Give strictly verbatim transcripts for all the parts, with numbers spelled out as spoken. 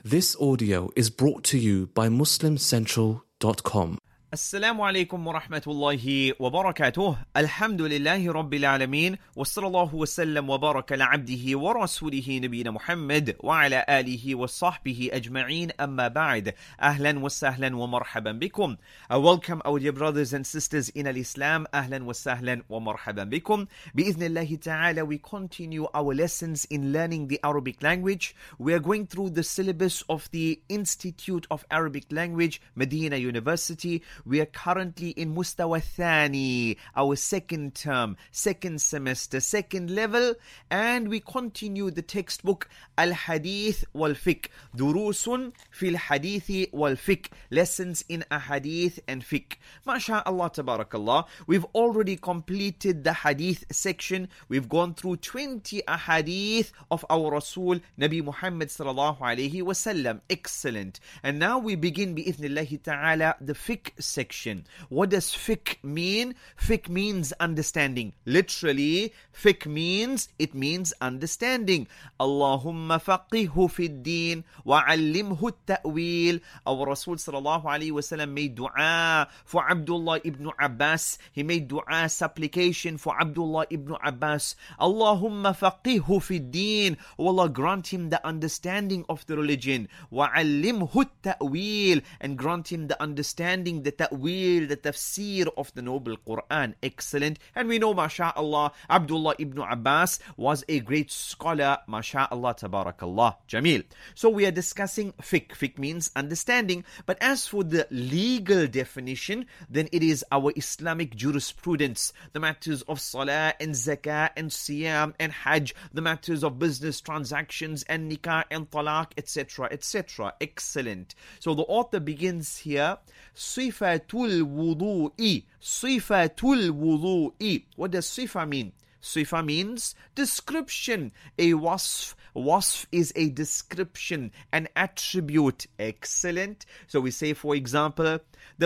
This audio is brought to you by muslim central dot com. السلام عليكم ورحمة الله وبركاته. الحمد لله رب العالمين وصلى الله وسلم وبارك على عبده ورسوله نبينا محمد وعلى آله وصحبه أجمعين. أما بعد. أهلا وسهلا ومرحبا بكم. I welcome our dear brothers and sisters in Islam. أهلا وسهلا ومرحبا بكم. بإذن الله تعالى, we continue our lessons in learning the Arabic language. We are going through the syllabus of the Institute of Arabic Language, Medina University. We are currently in Mustawa Thani, our second term, second semester, second level, and we continue the textbook Al-Hadith wal-Fiqh, Durusun fil Hadithi wal-Fiqh, lessons in Ahadith and Fiqh. MashaAllah, Tabarakallah. We've already completed the Hadith section. We've gone through twenty Ahadith of our Rasul, Nabi Muhammad sallallahu alayhi wasallam. Excellent. And now we begin, bi'ithnillahi ta'ala, the Fiqh section. What does fiqh mean? Fiqh means understanding. Literally, fiqh means, it means understanding. Allahumma faqihhu fid din wa allimhu at-ta'wil. Our Rasul sallallahu alayhi wasallam made dua for Abdullah ibn Abbas. He made dua, supplication for Abdullah ibn Abbas. Allahumma faqihhu fid din. O Allah, grant him the understanding of the religion. Wa allimhu at-ta'wil. And grant him the understanding, the ta'wil, the tafsir of the noble Quran. Excellent. And we know, mashallah, Abdullah ibn Abbas was a great scholar. Mashallah, tabarakallah. Jamil. So we are discussing fiqh. Fiqh means understanding. But as for the legal definition, then it is our Islamic jurisprudence. The matters of salah and zakah and siyam and hajj. The matters of business transactions and nikah and talaq, et cetera, et cetera. Excellent. So the author begins here. Sifatul wudu'i. Sifatul wudu'i. What does sifa mean? Sifa means description. A wasf. Wasf is a description, an attribute. Excellent. So we say, for example, the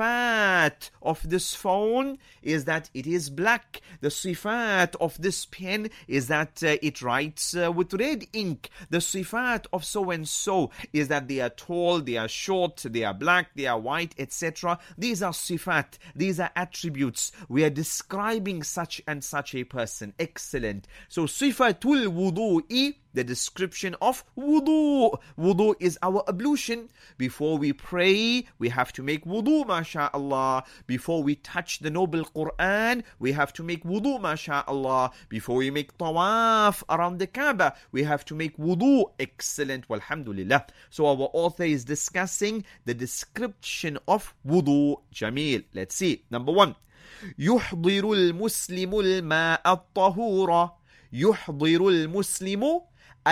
sifat of this phone is that it is black. The sifat of this pen is that uh, it writes uh, with red ink. The sifat of so and so is that they are tall, they are short, they are black, they are white, et cetera. These are sifat. These are attributes. We are describing such and such a person. Excellent. So sifatul wudu'i, the description of wudu. Wudu is our ablution. Before we pray, we have to make wudu, masha'Allah. Before we touch the noble Quran, we have to make wudu, masha'Allah. Before we make tawaf around the Kaaba, we have to make wudu. Excellent. Walhamdulillah. So our author is discussing the description of wudu. Jamil. Let's see. Number one. يحضر المسلم الماء الطهور. يحضر المسلم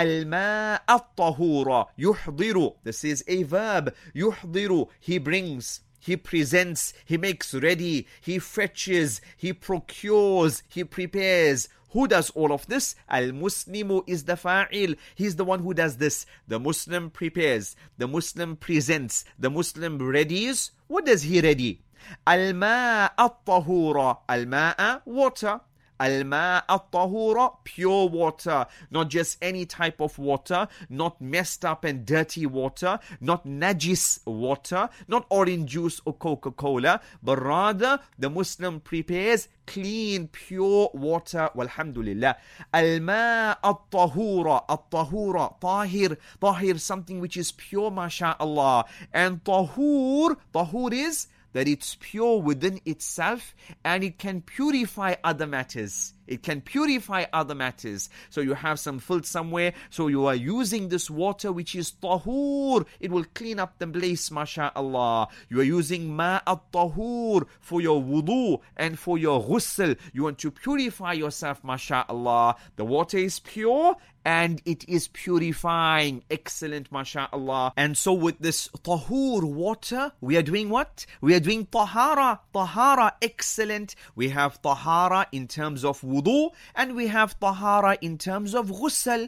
الماء الطهور. يحضر. This is a verb. يحضر. He brings. He presents. He makes ready. He fetches. He procures. He prepares. Who does all of this? Al-Muslimu is the fa'il. He's the one who does this. The Muslim prepares. The Muslim presents. The Muslim readies. What does he ready? Al-ma'a at-tahura. Al-ma'a, water. Al-ma'a at-tahura, pure water. Not just any type of water. Not messed up and dirty water. Not najis water. Not orange juice or Coca-Cola. But rather, the Muslim prepares clean, pure water. Walhamdulillah. Al-ma'a at-tahura. At-tahura, tahir. Tahir, something which is pure, masha'Allah. And tahur, tahur is that it's pure within itself and it can purify other matters. It can purify other matters. So you have some filth somewhere, so you are using this water which is tahur. It will clean up the place, masha'Allah. You are using ma'at tahur for your wudu and for your ghusl. You want to purify yourself, masha'Allah. The water is pure and it is purifying. Excellent, masha'Allah. And so with this tahur water, we are doing what? We are doing tahara. Tahara, excellent. We have tahara in terms of wudu, and we have tahara in terms of ghusl.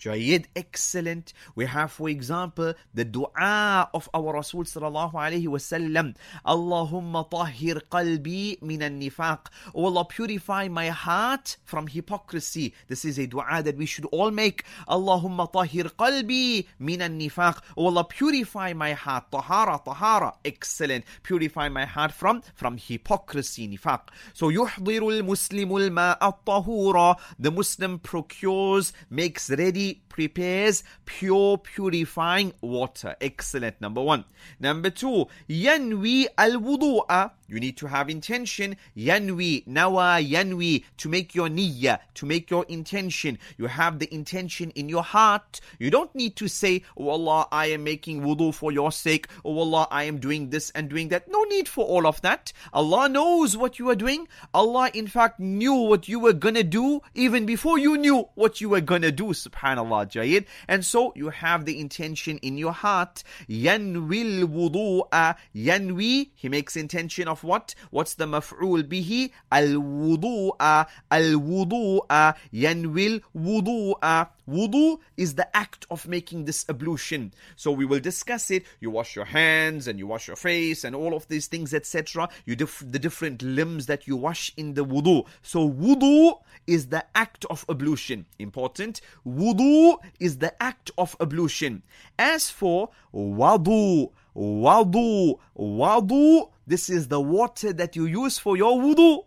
Jayyid, excellent. We have, for example, the dua of our Rasul sallallahu alayhi wa sallam. Allahumma tahhir qalbi minan nifaq. Oh Allah, purify my heart from hypocrisy. This is a dua that we should all make. Allahumma tahhir qalbi minan nifaq. Oh Allah, purify my heart. Tahara, tahara. Excellent. Purify my heart from, from hypocrisy, nifaq. So, yuhdiru al-muslimu al-ma'a at-tahura. The Muslim procures, makes ready, prepares pure purifying water. Excellent. Number one. Number two, yanwi al-wudu'a. You need to have intention. Yanwi, nawa, yanwi, to make your niyyah, to make your intention. You have the intention in your heart. You don't need to say, oh Allah, I am making wudu for your sake. Oh Allah, I am doing this and doing that. No need for all of that. Allah knows what you are doing. Allah, in fact, knew what you were gonna do even before you knew what you were gonna do. Subhanallah, Jayyid. And so you have the intention in your heart. Yanwi al-wudu'a. Yanwi, he makes intention of what? What's the maf'ul bihi? Al-wudu'a. Al-wudu'a. Yanwi al-wudu'a. Wudu is the act of making this ablution. So we will discuss it. You wash your hands and you wash your face and all of these things, et cetera. You dif- the different limbs that you wash in the wudu. So wudu is the act of ablution. Important. Wudu is the act of ablution. As for wadu, wadu, wadu, this is the water that you use for your wudu.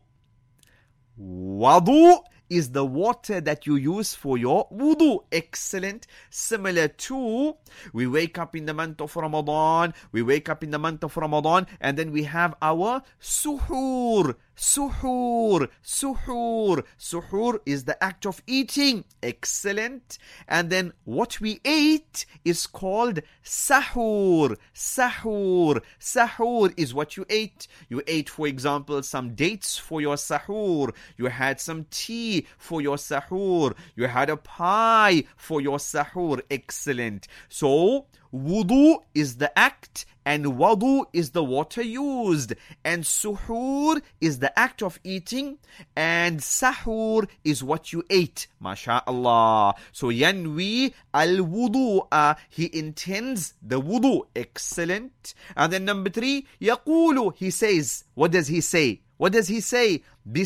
Wadu is the water that you use for your wudu. Excellent. Similar to, we wake up in the month of Ramadan, we wake up in the month of Ramadan, and then we have our suhoor. Suhoor, suhoor, suhoor is the act of eating. Excellent. And then what we ate is called sahur. Sahur, sahur is what you ate. You ate, for example, some dates for your sahur. You had some tea for your sahur. You had a pie for your sahur. Excellent. So, wudu is the act and wadu is the water used. And suhoor is the act of eating and sahur is what you ate. MashaAllah. So yanwi al-wudu'a. He intends the wudu. Excellent. And then number three, yaqulu. He says, what does he say? What does he say?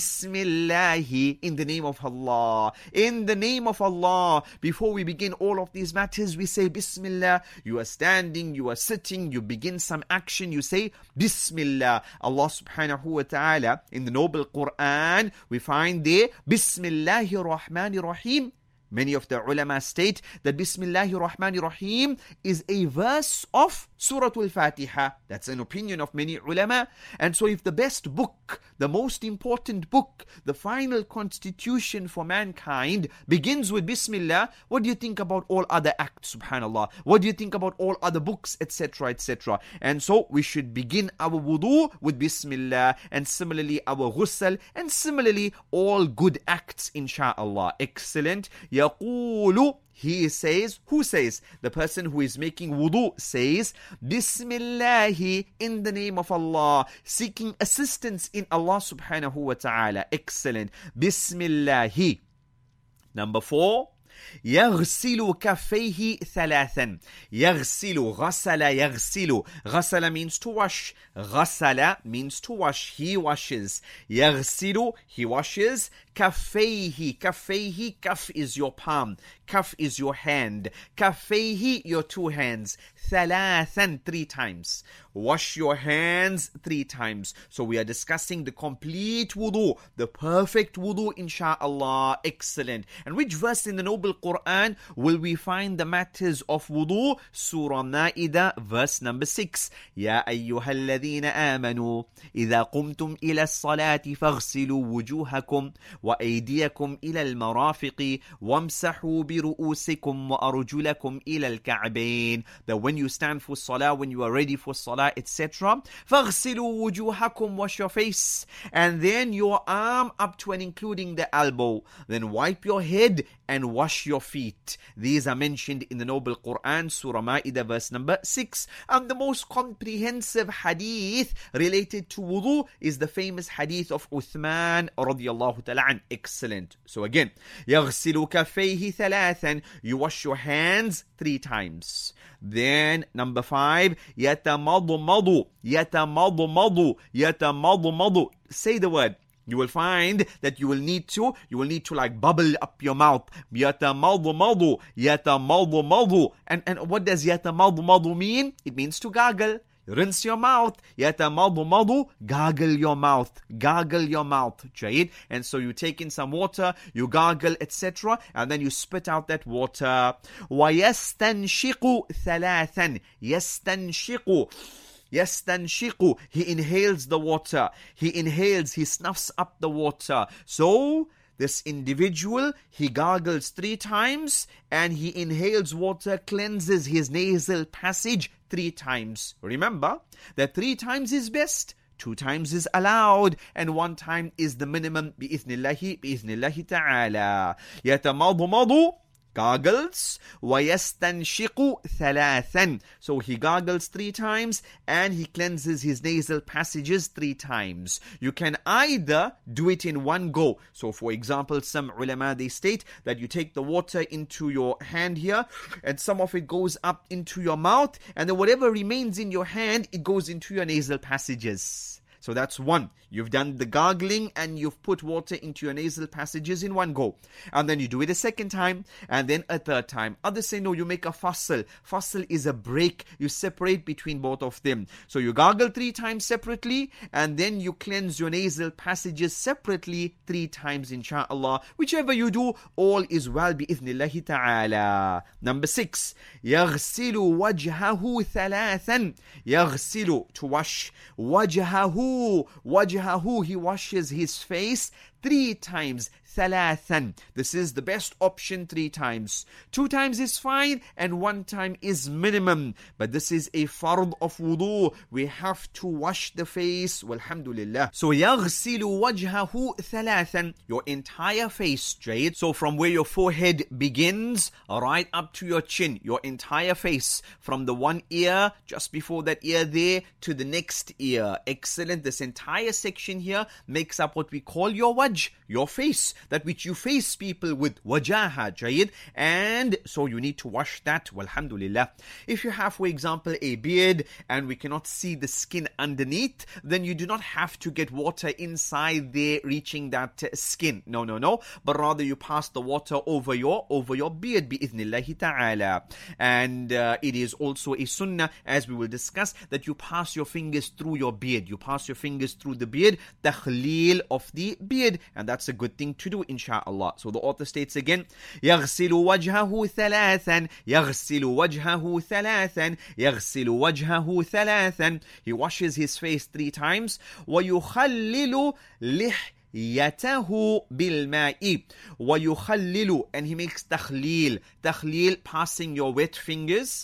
Bismillahi, in the name of Allah. In the name of Allah. Before we begin all of these matters, we say Bismillah. You are standing, you are sitting, you begin some action, you say Bismillah. Allah subhanahu wa ta'ala, in the noble Quran, we find there Bismillahir Rahmanir Rahim. Many of the ulama state that Bismillahir Rahmanir Rahim is a verse of Surah Al-Fatiha. That's an opinion of many ulama. And so if the best book, the most important book, the final constitution for mankind begins with Bismillah, what do you think about all other acts, subhanallah? What do you think about all other books, et cetera, et cetera? And so we should begin our wudu with Bismillah, and similarly our ghusl, and similarly all good acts, insha'Allah. Excellent. Yaqulu, he says, who says? The person who is making wudu says, Bismillahi, in the name of Allah, seeking assistance in Allah subhanahu wa ta'ala. Excellent. Bismillahi. Number four, يغسل كفيه ثلاثا. يغسل, غسل, يغسل. غسل means to wash. غسل means to wash. He washes. يغسل, he washes. كفيه, كفيه, kaf is your palm. Kaf is your hand. كفيه, your two hands. ثلاثا, three times. Wash your hands three times. So we are discussing the complete wudu, the perfect wudu, insha'Allah. Excellent. And which verse in the noble Quran will we find the matters of wudu? Surah Ma'idah, verse number six. Ya ayyuhalladhina amanu, idha qumtum ila as-salati faghsilu wujuhakum wa aydiyakum ila al-marafiqi wamsahu bi ru'usikum wa arjulakum ila al-ka'bayn. That when you stand for salah, when you are ready for salah, et cetera, فَاغْسِلُوا وُجُوهَكُمْ, wash your face, and then your arm up to and including the elbow. Then wipe your head and wash wash your feet. These are mentioned in the Noble Quran, Surah Ma'idah, verse number six. And the most comprehensive hadith related to wudu is the famous hadith of Uthman radiallahu ta'ala an. Excellent. So again, يَغْسِلُ كَفَّيْهِ ثَلَاثًا. You wash your hands three times. Then number five, يَتَمَضْمَضُ يَتَمَضْمَضُ يَتَمَضْمَضُ. Say the word. You will find that you will need to, you will need to like bubble up your mouth. يَتَمَضْمَضُ يَتَمَضْمَضُ. And, and what does يَتَمَضْمَضُ mean? It means to gargle. Rinse your mouth. يَتَمَضْمَضُ. Gargle your mouth. Gargle your mouth. Jayid. And so you take in some water, you gargle, et cetera. And then you spit out that water. وَيَسْتَنْشِقُ ثَلَاثًا. يَسْتَنْشِقُ. يَسْتَنْشِقُ. He inhales the water. He inhales, he snuffs up the water. So, this individual, he gargles three times and he inhales water, cleanses his nasal passage three times. Remember that three times is best, two times is allowed, and one time is the minimum. بإذن الله بإذن الله تعالى. يتمضمض. Gargles. وَيَسْتَنْشِقُ ثَلَاثًا. So he gargles three times and he cleanses his nasal passages three times. You can either do it in one go. So for example, some ulama, they state that you take the water into your hand here and some of it goes up into your mouth, and then whatever remains in your hand, it goes into your nasal passages. So that's one. You've done the gargling and you've put water into your nasal passages in one go. And then you do it a second time and then a third time. Others say no, you make a fasl. Fasl is a break. You separate between both of them. So you gargle three times separately and then you cleanse your nasal passages separately three times, inshaAllah. Whichever you do, all is well bi'ithnillahi ta'ala. Number six. يَغْسِلُ وَجْهَهُ ثَلَاثًا. يَغْسِلُ, to wash. وَجْهَهُ. وَجْهَهُ, he washes his face three times. ثَلَاثًا. This is the best option, three times. Two times is fine and one time is minimum. But this is a fard of wudu. We have to wash the face. Walhamdulillah. So يَغْسِلُ وَجْهَهُ ثَلَاثًا. Your entire face, Jayid. So from where your forehead begins, right up to your chin. Your entire face. From the one ear, just before that ear there, to the next ear. Excellent. This entire section here makes up what we call your wajh, your face. That which you face people with, wajaha, jayid. And so you need to wash that, walhamdulillah. If you have, for example, a beard and we cannot see the skin underneath, then you do not have to get water inside there reaching that uh, skin. No, no, no. But rather you pass the water over your over your beard, bi'ithnillahi ta'ala. And uh, it is also a sunnah, as we will discuss, that you pass your fingers through your beard. You pass your fingers through the beard, takhleel of the beard. And that's a good thing to do, inshaAllah. So the author states again, يَغْسِلُ وَجْهَهُ ثَلَاثًا. يَغْسِلُ وَجْهَهُ ثَلَاثًا. يَغْسِلُ وَجْهَهُ ثَلَاثًا. He washes his face three times. وَيُخَلِّلُ لِحْ يته بالماء. ويخلل, and he makes takhleel. Takhleel, passing your wet fingers.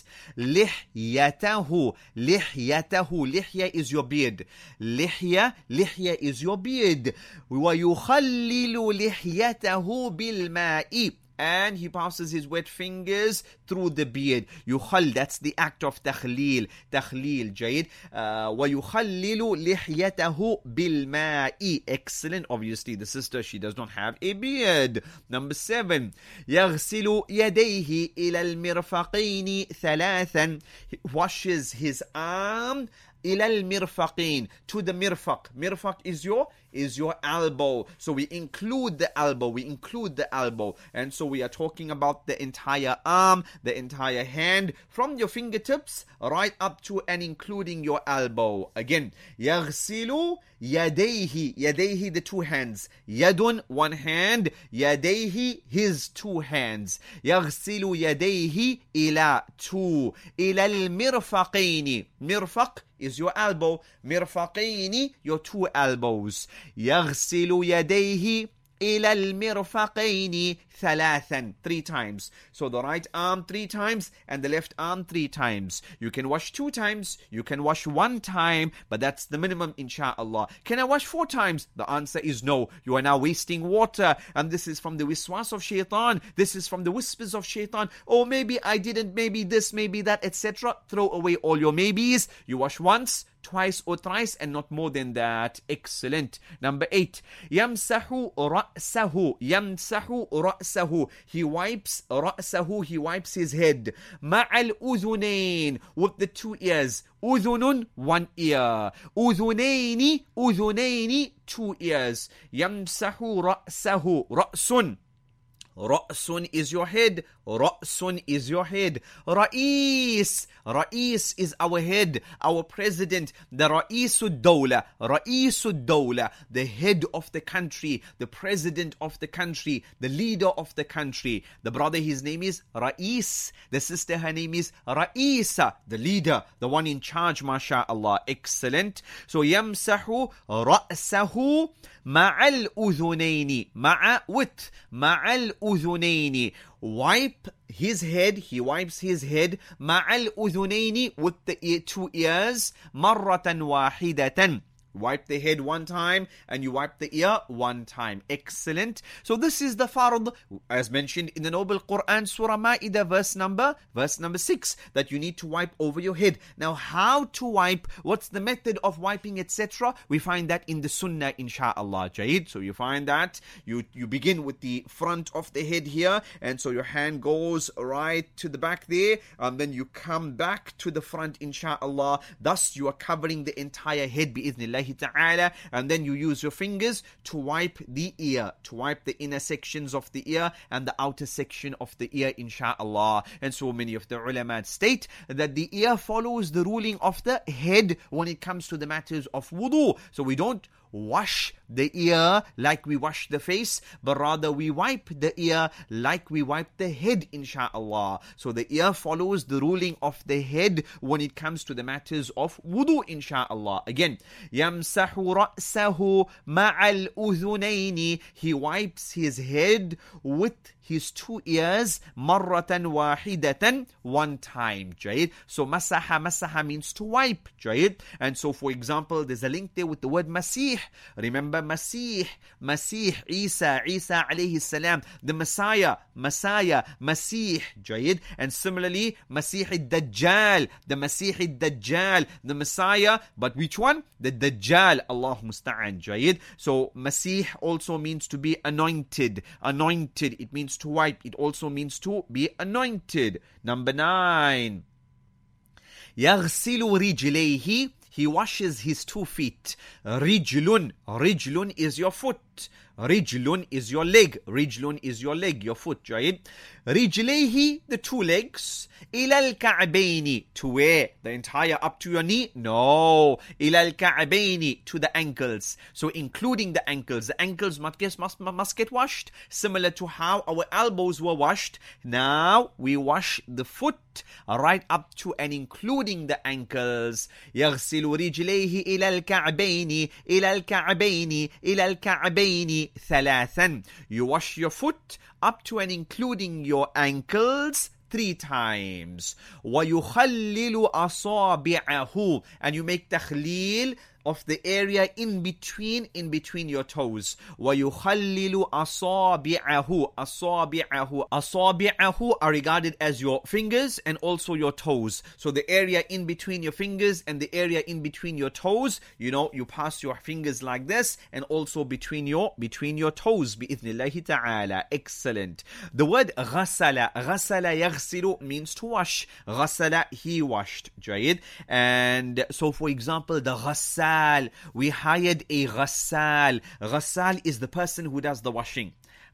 لحيته. لحيته. Lihya is your beard. Lihya. Lihya is your beard. ويخلل لحيته بالماء. And he passes his wet fingers through the beard. Yukhal, that's the act of takhleel. Takhleel, jayid. وَيُخَلِّلُ لِحْيَتَهُ بِالْمَاءِ. Excellent. Obviously, the sister, she does not have a beard. Number seven. يَغْسِلُ يَدَيْهِ إِلَى الْمِرْفَقَيْنِ ثَلَاثًا. He washes his arm إِلَى الْمِرْفَقَيْن, to the mirfaq. Mirfaq is your is your elbow. So we include the elbow. We include the elbow. And so we are talking about the entire arm, the entire hand, from your fingertips right up to and including your elbow. Again, يَغْسِلُ يَدَيْهِ. يَدَيْهِ, the two hands. يَدٌ, one hand. يَدَيْهِ, his two hands. يَغْسِلُ يَدَيْهِ إِلَى, two. إِلَى الْمِرْفَقَيْنِ. Mirfaq is your elbow. Mirfaqaini, your two elbows. يَغْسِلُ يَدَيْهِ إلى المرفقين ثلاثا, three times. So the right arm three times and the left arm three times. You can wash two times, you can wash one time, but that's the minimum, insha'Allah. Can I wash four times? The answer is no. You are now wasting water, and this is from the wiswas of shaitan. This is from the whispers of shaitan. Oh, maybe I didn't, maybe this, maybe that, et cetera. Throw away all your maybes. You wash once, twice or thrice, and not more than that. Excellent. Number eight. يمسح رأسه. يمسح رأسه. He wipes رأسه. He wipes his head. مع الأذنين. With the two ears. أذن, one ear. أذنين. أذنين, two ears. يمسح رأسه. رأس. Ra'sun is your head. Ra'sun is your head. Ra'is. Ra'is is our head, our president. The Ra'isud Dawla. Ra'isud Dawla. The head of the country. The president of the country. The leader of the country. The brother, his name is Ra'is. The sister, her name is Ra'isa. The leader, the one in charge, mashallah. Excellent. So, يمسح رأسه مع الأذنين. مع with. مع الأذنين. Wipe his head, he wipes his head مع الأذنين, with the ear, two ears. مرة واحدة. Wipe the head one time and you wipe the ear one time. Excellent. So this is the fard, as mentioned in the Noble Quran, Surah Ma'idah, verse number, verse number six, that you need to wipe over your head. Now, how to wipe, what's the method of wiping, et cetera, we find that in the Sunnah, insha'Allah. Jaid. So you find that you, you begin with the front of the head here, and so your hand goes right to the back there, and then you come back to the front, insha'Allah. Thus, you are covering the entire head, bi'idhnillah ta'ala, and then you use your fingers to wipe the ear, to wipe the inner sections of the ear and the outer section of the ear, insha'Allah. And so many of the ulama state that the ear follows the ruling of the head when it comes to the matters of wudu. So we don't wash the ear like we wash the face, but rather we wipe the ear like we wipe the head, insha'Allah. So the ear follows the ruling of the head when it comes to the matters of wudu, insha'Allah. Again, يمسح رأسه مع الأذنين. He wipes his head with his two ears, مرة واحدة, one time. Jayid. So masaha, masaha means to wipe. Jayid. And so, for example, there's a link there with the word Masih. Remember Masih, Masih, Isa, Isa alayhi salam, the Messiah, Messiah, Masih. Jayid. And similarly, Masih al-Dajjal, the Masih al-Dajjal, the Messiah, but which one? The Dajjal, Allah musta'an. Jayid. So Masih also means to be anointed. Anointed, it means to wipe. It also means to be anointed. Number nine. يغسل رجليه. He washes his two feet. Rijlun. Rijlun is your foot. Rijlun is your leg. Rijlun is your leg, your foot. Jayid. Rijlayhi, the two legs. Ila al-ka'baini, to where? The entire up to your knee? No. Ila al-ka'baini, to the ankles. So including the ankles. The ankles must get, must, must get washed. Similar to how our elbows were washed. Now we wash the foot right up to and including the ankles. يغسل رجليه إلى الكعبين إلى الكعبين إلى الكعبين ثلاثا. You wash your foot up to and including your ankles three times. ويخلل أصابعه. And you make تخليل of the area in between, in between your toes. وَيُخَلِّلُ أَصَابِعَهُ. أَصَابِعَهُ. أَصَابِعَهُ are regarded as your fingers and also your toes. So the area in between your fingers and the area in between your toes, you know, you pass your fingers like this, and also between your between your toes, بِإِذْنِ ta'ala. Excellent. The word غَسَلَ, غَسَلَ يَغْسِلُ means to wash. غَسَلَ, he washed. جيد. And so for example, the غَسَّالِ, we hired a ghassal. Ghassal is the person who does the washing.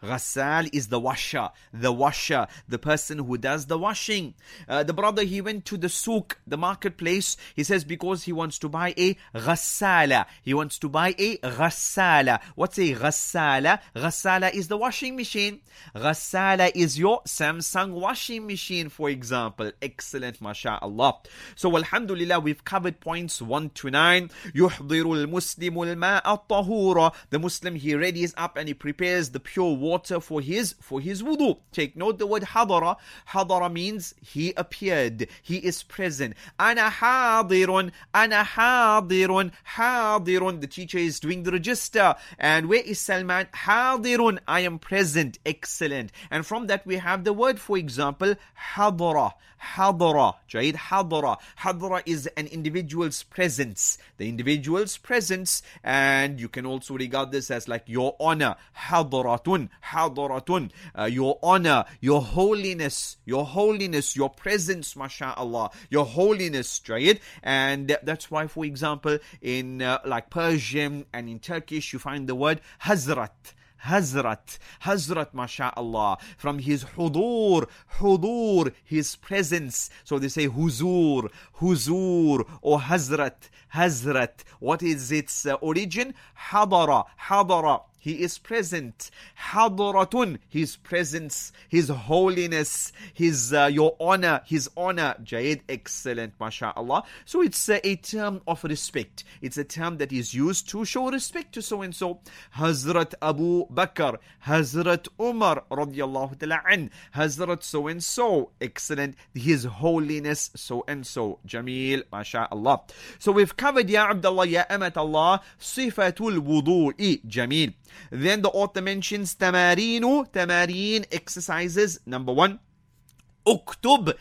Ghassal is the washer, the washer, the person who does the washing. Uh, the brother, he went to the souk, the marketplace. He says because he wants to buy a ghassala. He wants to buy a ghassala. What's a ghassala? Ghassala is the washing machine. Ghassala is your Samsung washing machine, for example. Excellent, mashallah. So alhamdulillah, we've covered points one to nine. يُحْضِرُ الْمُسْلِمُ الْمَاءَ الطَّهُورَ. The Muslim, he readies up and he prepares the pure water for his for his wudu. Take note the word hadara. Hadara means he appeared, he is present. Ana hadirun, ana hadirun, hadirun. The teacher is doing the register. And where is Salman? Hadirun, I am present. Excellent. And from that we have the word, for example, hadara. Hadara. Jaid, hadara. Hadara is an individual's presence. The individual's presence. And you can also regard this as like your honor. Hadaratun. Hadaratun. Uh, your honor, your holiness, your holiness, your presence, mashallah. Your holiness, Jaid. And that's why, for example, in uh, like Persian and in Turkish, you find the word Hazrat. Hazrat, Hazrat, mashallah, from his hudur, hudur, his presence. So they say huzur, huzur, or Hazrat, Hazrat. What is its uh, origin? Hadara, hadara. He is present. Hadaratun, his presence, his holiness, his uh, your honor, his honor. Jaid, excellent, mashallah. So it's uh, a term of respect. It's a term that is used to show respect to so and so. Hazrat Abu Bakr, Hazrat Umar, radiyallahu ta'ala an, Hazrat so and so. Excellent. His holiness, so and so. Jameel, mashallah. So we've covered, ya Abdullah, ya Amat Allah, sifatul wudu'i. Jameel. Then the author mentions tamarinu, tamareen, exercises. Number one, اكتب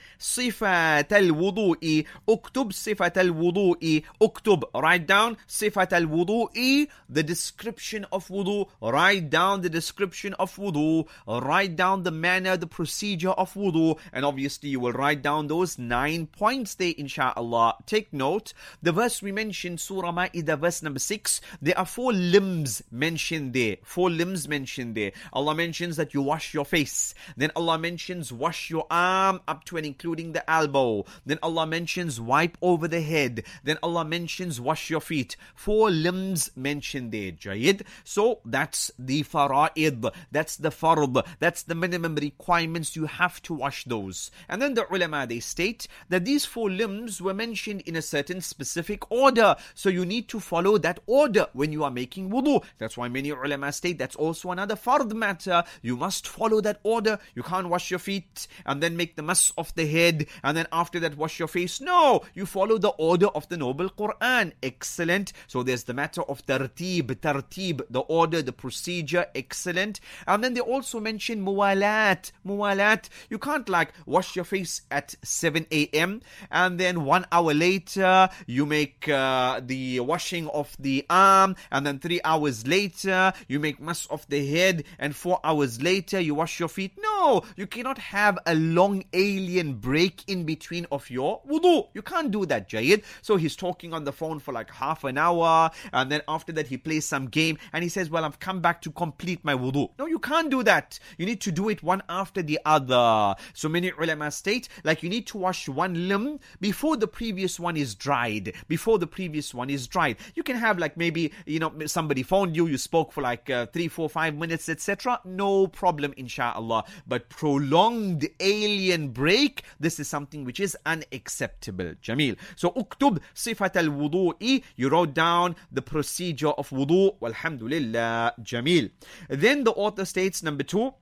صفة الوضوء. اكتب صفة الوضوء. اكتب, write down صفة الوضوء, the description of wudu. Write down the description of wudu. Write down the manner, the procedure of wudu. And obviously you will write down those nine points there, inshallah. Take note, the verse we mentioned, Surah Ma'idah, verse number six, there are four limbs mentioned there. Four limbs mentioned there. Allah mentions that you wash your face. Then Allah mentions wash your arms up to and including the elbow. Then Allah mentions wipe over the head. Then Allah mentions wash your feet. Four limbs mentioned there, Jayid. So that's the fara'id. That's the fard. That's the minimum requirements. You have to wash those. And then the ulama, they state that these four limbs were mentioned in a certain specific order. So you need to follow that order when you are making wudu. That's why many ulama state that's also another fard matter. You must follow that order. You can't wash your feet and then make the mas of the head and then after that wash your face. No, you follow the order of the noble Quran. Excellent. So there's the matter of tartib, tartib, the order, the procedure. Excellent. And then they also mention muwalat, muwalat. You can't like wash your face at seven a.m. and then one hour later you make uh, the washing of the arm, and then three hours later you make mas of the head, and four hours later you wash your feet. No, you cannot have a long alien break in between of your wudu. You can't do that, Jayid. So he's talking on the phone for like half an hour, and then after that he plays some game and he says, well, I've come back to complete my wudu. No, you can't do that. You need to do it one after the other. So many ulama state like you need to wash one limb before the previous one is dried. Before the previous one is dried. You can have like maybe, you know, somebody phoned you, you spoke for like uh, three, four, five minutes, et cetera. No problem, inshallah. But prolonged alien break, this is something which is unacceptable. Jameel. So uktub sifat al-wudu'i, you wrote down the procedure of wudu. Walhamdulillah. Jameel. Then the author states, number two,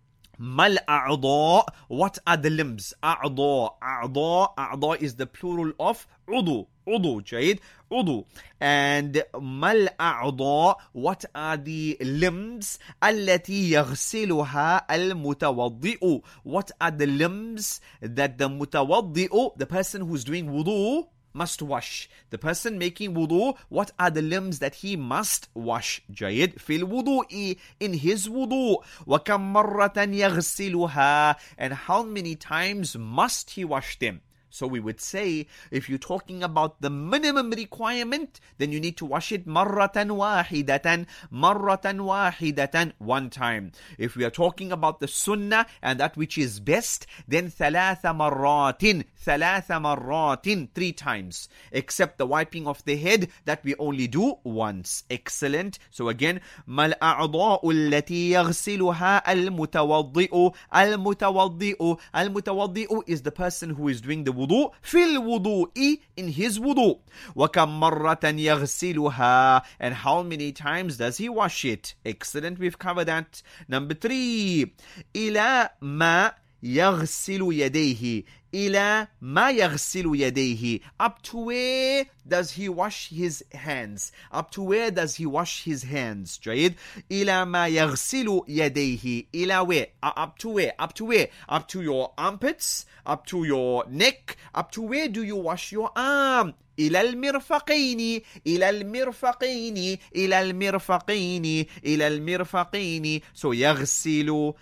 Mal a'da, what are the limbs? A'da, a'da, a'da is the plural of udu. Udu, Jayid, udu. And mal a'da, what are the limbs? Allati yaghsiluha al-mutawaddi'u. What are the limbs that the mutawaddi'u, the person who's doing wudu, must wash? The person making wudu, what are the limbs that he must wash? Jayid, fil wudu'i, in his wudu. Wa kam marratan yaghsiluha, and how many times must he wash them? So we would say, if you're talking about the minimum requirement, then you need to wash it marratan wahidatan, marratan wahidatan, one time. If we are talking about the sunnah and that which is best, then thalatha marratin, thalatha marratin, three times. Except the wiping of the head, that we only do once. Excellent. So again, mal a'dha'u allati yaghsiluha al-mutawaddi'u, al-mutawaddi'u, al-mutawaddi'u is the person who is doing the wudu, fil wudu'i, in his wudu. وَكَمْ مَرَّةً يَغْسِلُهَا, and how many times does he wash it? Excellent, we've covered that. Number three, إِلَى مَا يَغْسِلُ يَدَيْهِ, إِلَى مَا يَغْسِلُ يَدَيْهِ, up to where does he wash his hands? Up to where does he wash his hands? جيد. إِلَى مَا يَغْسِلُ يَدَيْهِ, إِلى where? Uh, up to where? Up to where? Up to your armpits? Up to your neck? Up to where do you wash your arm? إلى المرفقين, إلى المرفقين, إلى المرفقين, إلى المرفقين. So يغسل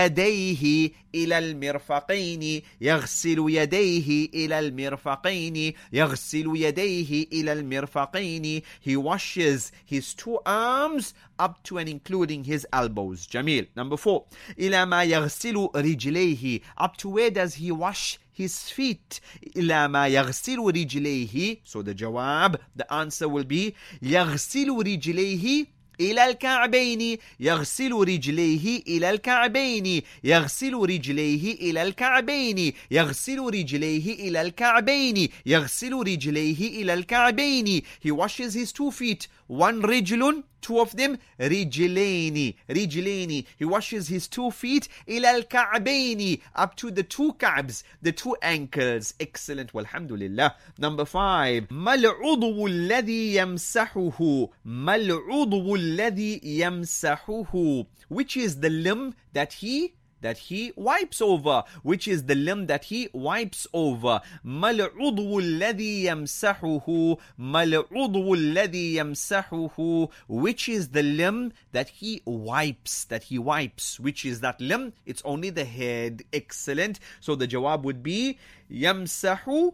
يديه إلى المرفقين, يغسل يديه إلى المرفقين, يغسل يديه إلى المرفقين. He washes his two arms up to and including his elbows. Jamil. Number four, إلى ما يغسل رجليه, up to where does he wash his feet? إلى ما يغسل رجليه. So the jawab, the answer will be يغسل رجليه إلى الكعبين, يغسل رجليه إلى الكعبين, يغسل رجليه إلى الكعبين, يغسل رجليه إلى الكعبين, يغسل رجليه إلى الكعبين. He washes his two feet. One رجل, two of them, رجلين, رجلين. He washes his two feet إلى الكعبين, up to the two calves, the two ankles. Excellent. Walhamdulillah. Number five, ما العضو الذي يمسحه, ما العضو الذي يمسحه, which is the limb that he that he wipes over, which is the limb that he wipes over. ما العضو الذي يمسحه, ما العضو الذي يمسحه, which is the limb that he wipes, that he wipes. Which is that limb? It's only the head. Excellent. So the jawab would be يمسح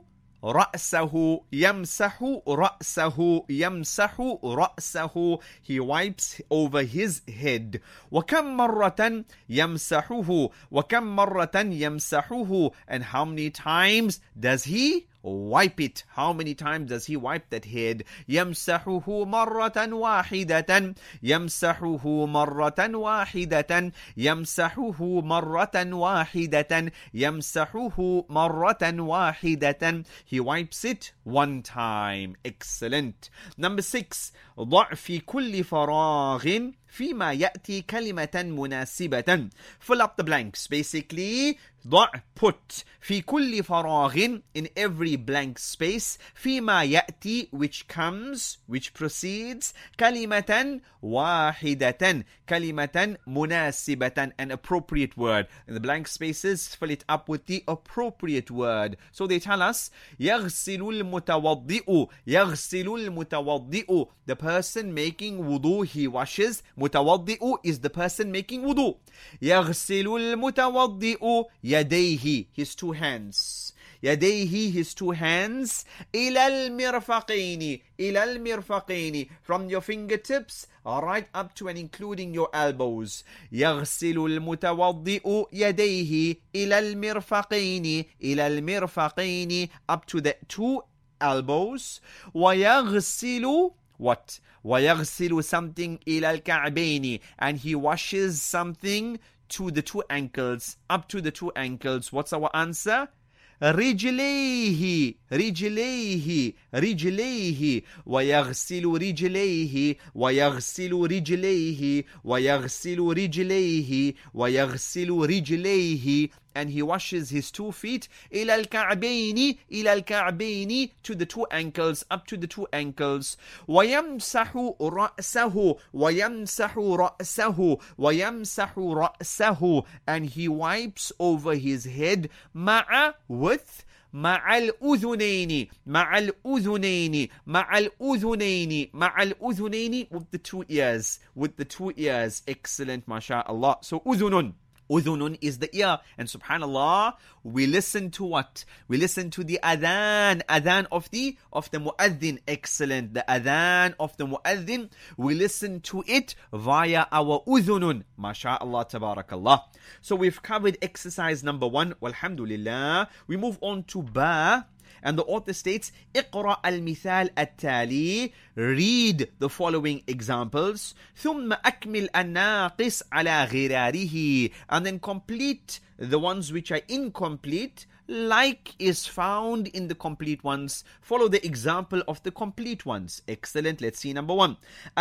رأسه, يمسح رأسه, يمسح رأسه. He wipes over his head. وكم مرة يمسحه, وكم مرة يمسحه, and how many times does he wipe it? How many times does he wipe that head? يمسحه مرة واحدة, يمسحه مرة واحدة, يمسحه مرة واحدة, يمسحه مرة واحدة. He wipes it one time. Excellent. Number six, ضع في كل فراغ فيما يأتي كلمة مناسبة. Fill up the blanks. Basically, ضع, put, في كل فراغ, in every blank space, فيما يأتي, which comes, which proceeds, كلمة واحدة, كلمة مناسبة, an appropriate word. In the blank spaces, fill it up with the appropriate word. So they tell us, يغسل المتوضئ, يغسل المتوضئ, the person making wudu, he washes. متوضئ is the person making wudu. يغسل المتوضئ يديه, his two hands. يديه, his two hands. إلى المرفقين, إلى المرفقين, from your fingertips right up to and including your elbows. يغسل المتوضئ يديه إلى المرفقين, إلى المرفقين, up to the two elbows. ويغسل what? ويغسل something إلى الكعبين, and he washes something to the two ankles, up to the two ankles. What's our answer? رجليه, رجليه, رجليه. ويغسل رجليه, ويغسل رجليه, ويغسل رجليه, ويغسل رجليه. And he washes his two feet إلى الكعبين, إلى الكعبين, to the two ankles, up to the two ankles. ويمسح رأسه, ويمسح رأسه, ويمسح رأسه, and he wipes over his head مع, with, مع الأذنين, مع الأذنين, مع الأذنين, مع الأذنين, with the two ears, with the two ears. Excellent, mashallah. So أذن, Udhunun is the ear. And subhanallah, we listen to what? We listen to the adhan. Adhan of the of the mu'adhin. Excellent. The adhan of the mu'adhin. We listen to it via our udhunun. MashaAllah, tabarakallah. So we've covered exercise number one. Walhamdulillah. We move on to ba. And the author states, اقرأ المثال التالي. Read the following examples. ثم أكمل الناقص على غراره. And then complete the ones which are incomplete, like is found in the complete ones. Follow the example of the complete ones. Excellent. Let's see number one.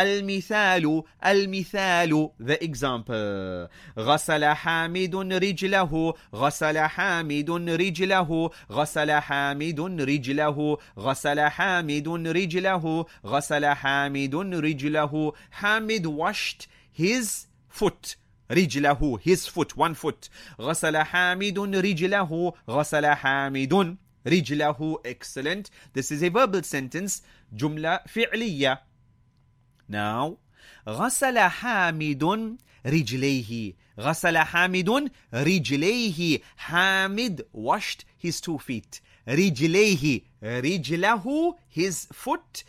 المثال المثال. The example. غسل حامد رجله. غسل حامد رجله. غسل حامد رجله. غسل حامد رجله. غسل حامد رجله. Hamid washed his foot. رجله, his foot, one foot. غسل حامد رجله. غسل حامد رجله. Excellent. This is a verbal sentence. جملة فعلية. Now, غسل حامد رجليه. غسل حامد رجليه. Hamid washed his two feet. رجليه. رجله, his foot.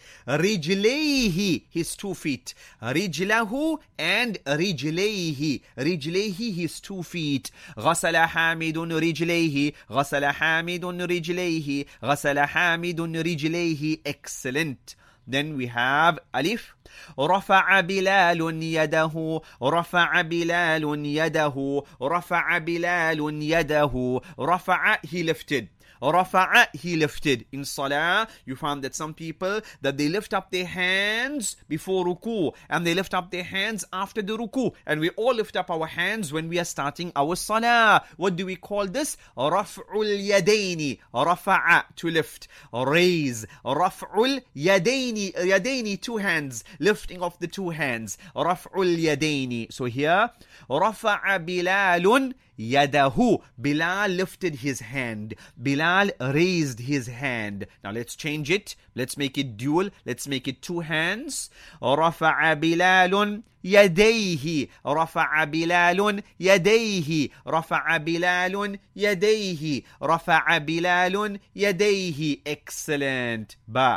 رجليه, his two feet. رجله and رجليه. رجليه, his two feet. غسل حامد رجليه. غسل حامد رجليه. غسل حامد رجليه. Excellent. Then we have alif. رفع بلال يده. رفع بلال يده. رفع بلال يده. رفع, he lifted. Rafa'a, he lifted. In salah, you found that some people, that they lift up their hands before ruku, and they lift up their hands after the ruku. And we all lift up our hands when we are starting our salah. What do we call this? Raf'ul yadaini. Rafa'a, to lift. Raise. Raf'ul yadaini. Yadaini, two hands. Lifting of the two hands. Raf'ul yadaini. So here, Rafa'a Bilalun yadahu. Bilal lifted his hand. Bilal raised his hand. Now let's change it. Let's make it dual. Let's make it two hands. رفع بلال يديه. رفع بلال يديه. رفع بلال يديه. رفع بلال يديه. Excellent. Ba.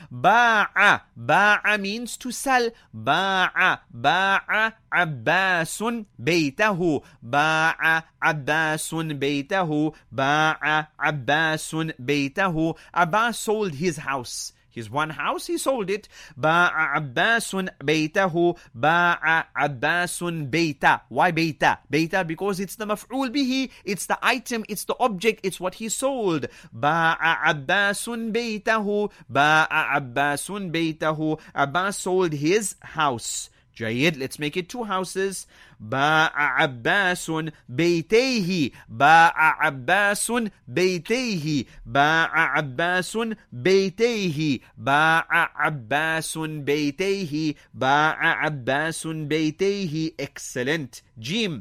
باع. باع means to sell. باع. باع عباس بيته. باع عباس بيته. باع عباس بيته. Abbas sold his house. His one house, he sold it. باع عباس بيته. باع عباس بيته. Why بيته? بيته because it's the مفعول به. It's the item, it's the object, it's what he sold. باع عباس بيته. باع عباس بيته. Abbas sold his house. جيد. Let's make it two houses. باع عباس بيتيه. باع عباس بيتيه. باع عباس بيتيه. باع عباس بيتيه. باع عباس بيتيه. Excellent. جيم.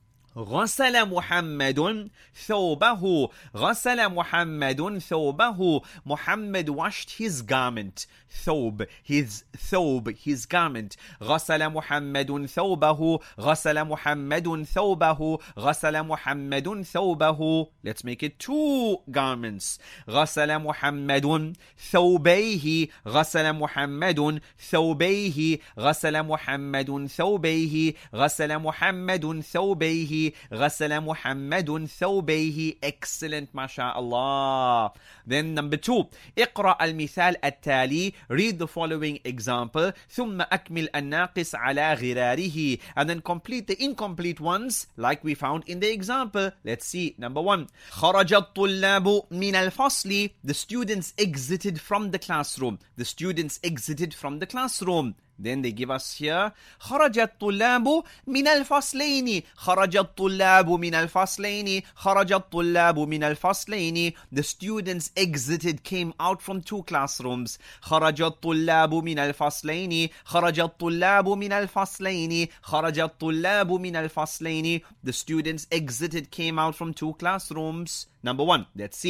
غسل محمد ثوبه. غسل محمد ثوبه. Muhammad washed his garment. ثوب, his ثوب, his garment. غسل محمد ثوبه. غسل محمد ثوبه. غسل محمد ثوبه. Let's make it two garments. غسل محمد ثوبيه. غسل محمد ثوبيه. غسل محمد ثوبيه. غسل محمد ثوبيه. غسل محمد ثوبيه. Excellent, mashallah. Then number two. اقرأ المثال التالي. Read the following example. ثم أكمل الناقص على غراره. And then complete the incomplete ones like we found in the example. Let's see. Number one. خرج الطلاب من الفصل. The students exited from the classroom. The students exited from the classroom. Then they give us here خرج الطلاب من الفصلين. خرج الطلاب من الفصلين. خرج الطلاب من الفصلين. The students exited, came out from two classrooms. خرج الطلاب من الفصلين. خرج الطلاب من الفصلين. خرج الطلاب من الفصلين. The students exited, came out from two classrooms. Number one. Let's see.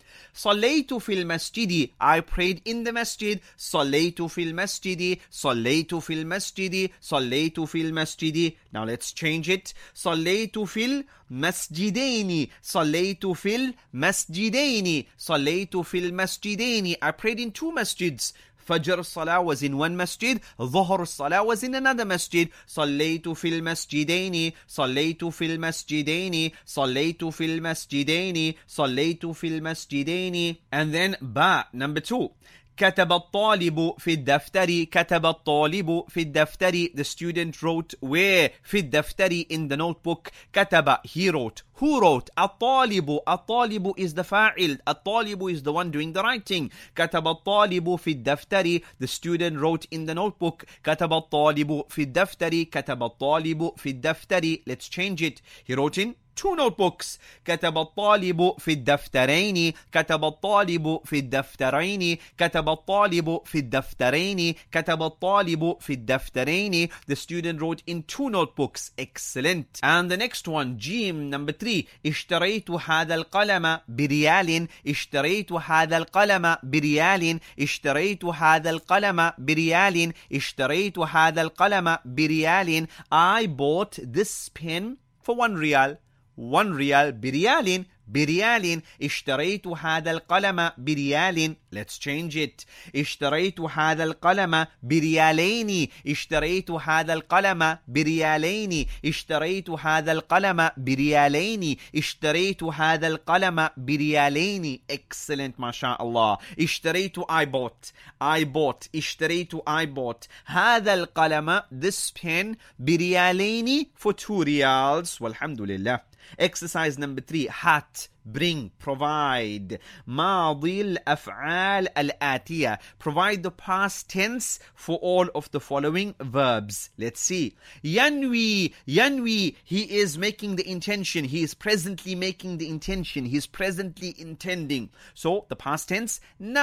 صليت في المسجد. I prayed in the masjid. صليت في المسجد. صليت في المسجد. صليت في المسجد. Now let's change it. صليت في المسجدين. صليت في المسجدين. صليت في المسجدين. I prayed in two masjids. Fajr Salah was in one masjid, Dhuhr Salah was in another masjid. صليت في المسجدين. صليت في المسجدين. صليت في المسجدين. صليت في المسجدين. And then ba, number two. كتب الطالب في الدفتر. كتب الطالب في الدفتر. The student wrote where? في الدفتر, in the notebook. كتب, he wrote. Who wrote? الطالب. الطالب is the فاعل. الطالب is the one doing the writing. كتب الطالب في الدفتر. The student wrote in the notebook. كتب الطالب في الدفتر. كتب الطالب في الدفتر. Let's change it. He wrote in two notebooks. كتب الطالب في الدفترين. كتب الطالب في الدفترين. كتب الطالب في الدفترين. كتب الطالب في الدفترين. The student wrote in two notebooks. Excellent. And the next one, Jim, number three. اشتريت هذا القلم بريال. اشتريت هذا القلم بريال. اشتريت هذا القلم بريال. اشتريت هذا القلم بريال. I bought this pen for one real. one real بريال. بريال. اشتريت هذا القلم بريال. Let's change it. اشتريت هذا القلم بريالين. اشتريت هذا القلم بريالين. اشتريت هذا القلم بريالين. اشتريت هذا القلم بريالين. Excellent, ما شاء الله. اشتريت I bought. I bought. اشتريت I bought. هذا القلم, this pen, بريالين for two reals. والحمد لله. Exercise number three. Hat. Bring, provide. ماضي الأفعال الآتية. Provide the past tense for all of the following verbs. Let's see. ينوي. ينوي. He is making the intention. He is presently making the intention. He is presently intending. So, the past tense.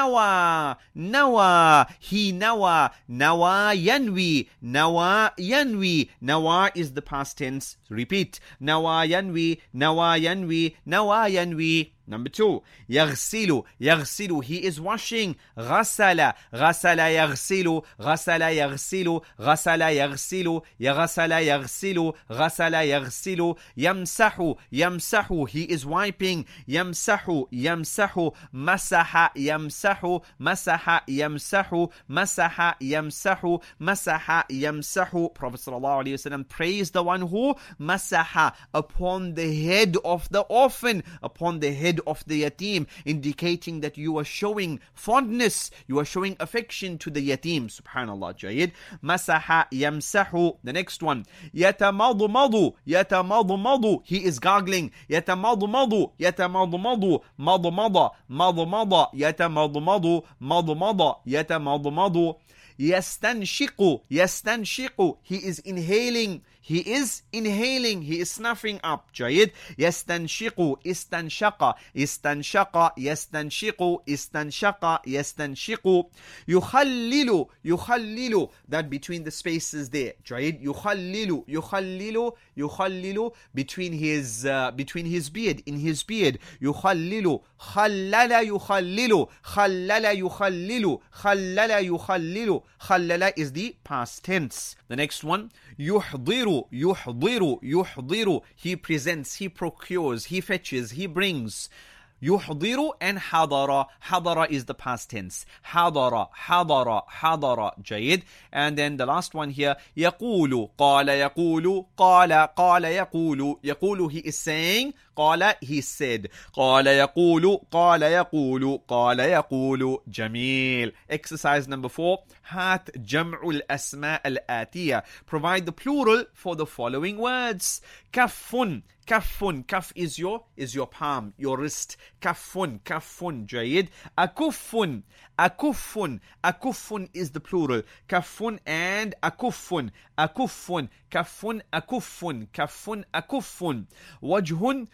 نوى. نوى. He نوى. نوى ينوي. نوى ينوي. نوى is the past tense. Repeat. نوى ينوي. نوى ينوي. نوى ينوي. Number two. يغسل. يغسل. He is washing. غسل. غسل يغسل. غسل يغسل. غسل يغسل. يغسل يغسل. غسل يغسل. يمسح. يمسح. He is wiping. يمسح. يمسح. مسح. يمسح. مسح. يمسح. مسح. يمسح. مسح. يمسح. Prophet sallallahu alaihi wasallam praised the one who مسح upon the head of the orphan, upon the head of the yatim, indicating that you are showing fondness, you are showing affection to the yatim. Subhanallah. Jayid. Masaha yamsahu. The next one. Yatamadmadu. Yatamadmadu. He is gargling. Yatamadmadu. Yatamadmadu. Madmada. Madmada. Yatamadmadu. Madmada. Yatamadmadu. Yastanshiqu. Yastanshiqu. He is inhaling. He is inhaling. He is snuffing up. Jayid. Yastanshiqu. Istanshaqa. Istanshaqa. Yastanshiqu. Istanshaqa. Yastanshiqu. Yukhallilu. Yukhallilu. That between the spaces there. Jayid. Yukhallilu. Yukhallilu. Yukhallilu. Between his, uh, between his beard. In his beard. Yukhallilu. Khallala yukhallilu. Khallala yukhallilu. Khallala yukhallilu. Khallala is the past tense. The next one. Yuhdiru. Yuhdiru. Yuhdiru. He presents, he procures, he fetches, he brings. Yuhdiru and hadara. Hadara is the past tense. Hadara, hadara, hadara. Jayid. And then the last one here. Yaqulu. Qala yaqulu. Qala, qala yaqulu. Yaqulu, he is saying. Qala, he said. Qala yaqulu. Qala yaqulu. Qala yaqulu. Jameel. Exercise number four. Hat jam'ul asma al-atiyah. Provide the plural for the following words. Kaffun. Kaffun. Kaf is your, is your palm, your wrist. Kaffun. Kaffun. Jayid. Akuffun. Akuffun. Akuffun is the plural. Kaffun and akuffun. Akuffun. Kaffun. Akuffun. Kaffun. Akuffun. Wajhun.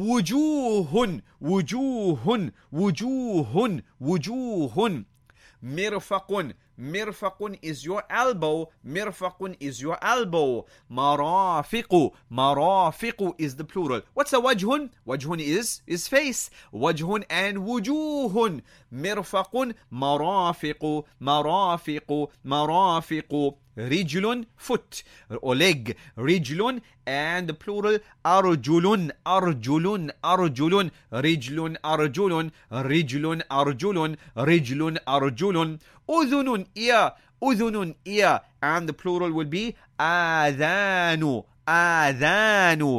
Wujuhun. Wujuhun. Wujuhun. Wujuhun. Mirfaqun. Mirfaqun is your elbow. Mirfaqun is your elbow. Marafiqu. Marafiqu is the plural. What's a wajhun? Wajhun is, is face. Wajhun and wujuhun. Mirfaqun, marafiqu, marafiqu, marafiqu. Rijlun, foot or leg. Rijlun and the plural arjulun, arjulun, arjulun. Rijlun, arjulun, rijlun, arjulun, rijlun, arjulun. Udhunun, ear, udhunun, ear. And the plural will be adhanu, adhanu,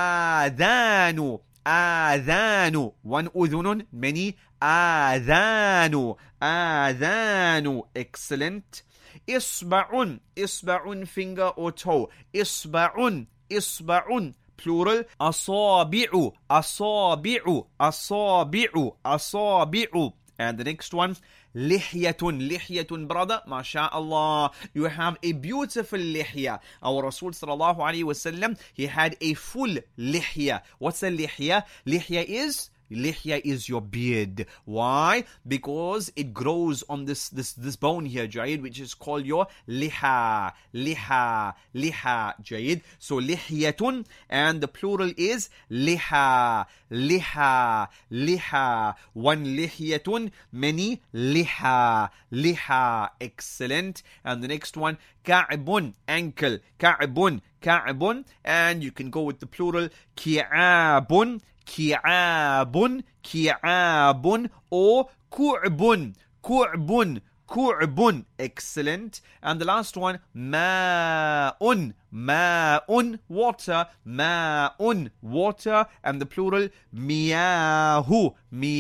adhanu, adhanu. One udhunun, many adhanu, adhanu. Excellent. Isba'un, isba'un, finger or toe. Isba'un, isba'un, plural. Asabi'u, asabi'u, asabi'u, asabi'u. And the next one, lihyatun, lihyatun, brother, mashallah, you have a beautiful lihya. Our Rasul sallallahu alayhi wasallam, he had a full lihya. What's a lihya? Lihya is Lihya is your beard. Why? Because it grows on this this this bone here, Jaid, which is called your liha, liha, liha, Jaid. So lihyatun, and the plural is liha, liha, liha. One lihyatun, many liha, liha. Excellent. And the next one, ka'bun, ankle, ka'bun, ka'bun, and you can go with the plural, ki'abun, ki'abun, ki'abun, or ku'bun, ku'bun, ku'bun. Excellent. And the last one, ma'un, ma'un, water, ma'un, water, and the plural, miyahu,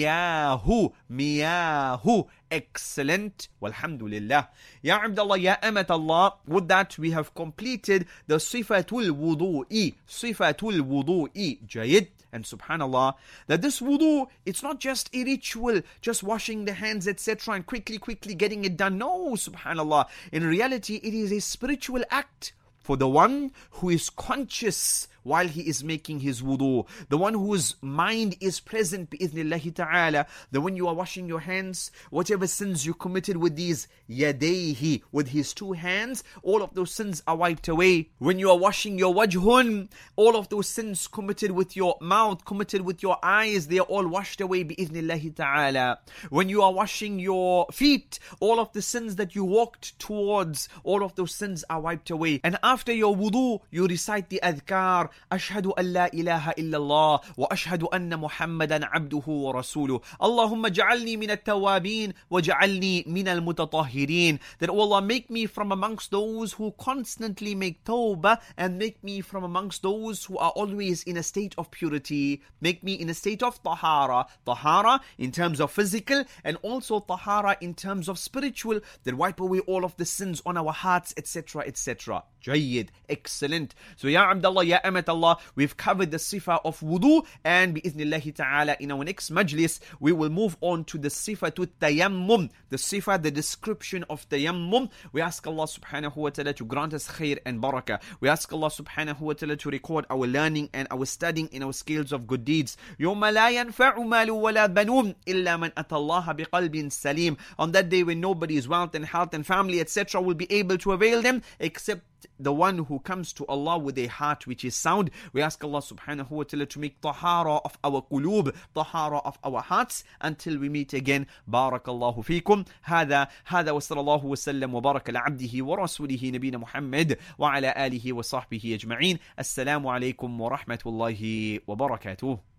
miyahu, miyahu. Excellent. Walhamdulillah. Ya Abdullah, Ya Amat Allah, with that we have completed the sifatul wudu'i, sifatul wudu'i. Jayid. And subhanallah, that this wudu, it's not just a ritual, just washing the hands, et cetera, and quickly, quickly getting it done. No, subhanallah. In reality, it is a spiritual act for the one who is conscious while he is making his wudu, the one whose mind is present bi'idhnillahi ta'ala, that when you are washing your hands, whatever sins you committed with these yadayhi, with his two hands, all of those sins are wiped away. When you are washing your wajhun, all of those sins committed with your mouth, committed with your eyes, they are all washed away bi'idhnillahi ta'ala. When you are washing your feet, all of the sins that you walked towards, all of those sins are wiped away. And after your wudu, you recite the adhkar, أشهد أن لا إله إلا الله وأشهد أن محمدا عبده ورسوله اللهم اجعلني من التوابين وجعلني من المتطهرين. That Allah, make me from amongst those who constantly make tawbah, and make me from amongst those who are always in a state of purity. Make me in a state of tahara, tahara in terms of physical, and also tahara in terms of spiritual, that wipe away all of the sins on our hearts, etc, etc. Jayyid. Excellent. So Ya Abdullah, Ya Amat Allah, we've covered the sifa of wudu, and bi'idhnillahi ta'ala in our next majlis we will move on to the sifa to tayammum, the sifa, the description of tayammum. We ask Allah subhanahu wa ta'ala to grant us khair and barakah. We ask Allah subhanahu wa ta'ala to record our learning and our studying in our scales of good deeds. يَوْمَ لَا يَنْفَعُ مَالٌ وَلَا بَنُونَ إِلَّا مَنْ أَتَى اللَّهَ بِقَلْبٍ سَلِيمٍ. On that day when nobody's wealth and health and family, et cetera will be able to avail them, except the one who comes to Allah with a heart which is sound. We ask Allah subhanahu wa ta'ala to make tahara of our qulub, tahara of our hearts, until we meet again. Barakallahu feekum. هذا هذا وصلى الله وسلم وبارك على عبده ورسوله نبينا محمد وعلى آله وصحبه أجمعين. السلام عليكم ورحمة الله وبركاته.